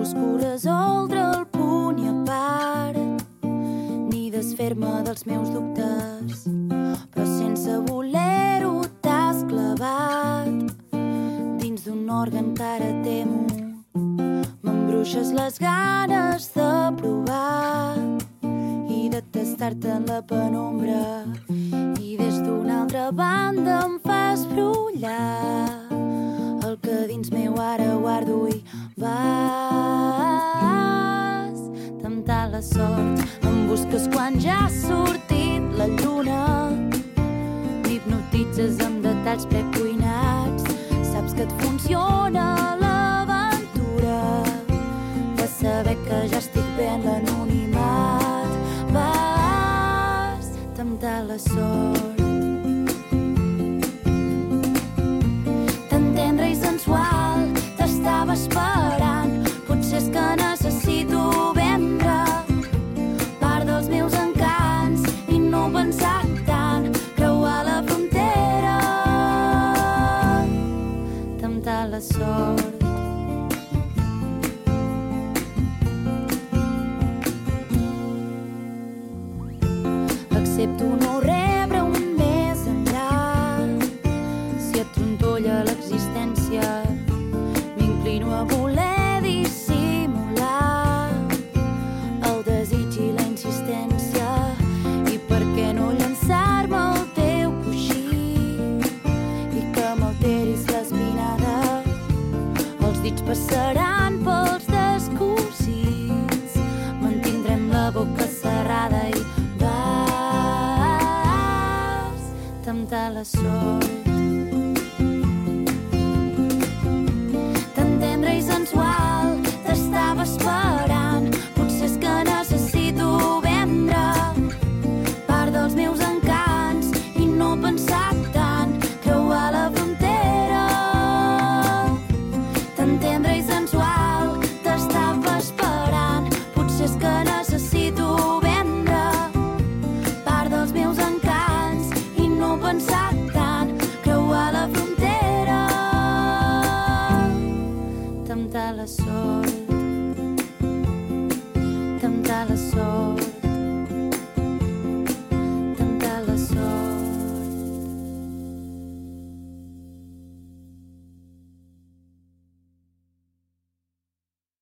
busco resoldre el punt i a part, ni desfer-me dels meus dubtes, però sense voler-ho t'has clavat dins d'un òrgan que ara temo. M'embruixes les ganes de provar i de tastar-te en la penombra, i des d'una altra banda em fas brollar el que dins meu ara guardo i vas temptar la sort. Em busques quan ja ha sortit la lluna, m'hipnotitzes amb detalls precuinats, saps que et funciona l'aventura de saber que ja estic bé en l'anonimat. Vas temptar la sort. Tan tendre i sensual t'estava esperant, potser és que necessito vendre part dels meus encants i no pensar tant, creuar la frontera, temptar la sort. Accepto no rebre un més enllà, si et trontolla l'existència, m'inclino a voler dissimular el desig i la insistència. I per què no llançar-me al teu coixí i que m'alteris l'espinada? Els dits passaran pels descosits, mantindrem la boca cerrada i vas temptar la sort. Tan tendre i sensual t'estava esperant, potser és que necessito vendre part dels meus encants i no pensar tant, creuar la frontera. Tan tendre i sensual t'estava esperant, potser és que necessito vendre part dels meus encants i no pensar tant, creuar la frontera, temptar la sort, temptar la sort.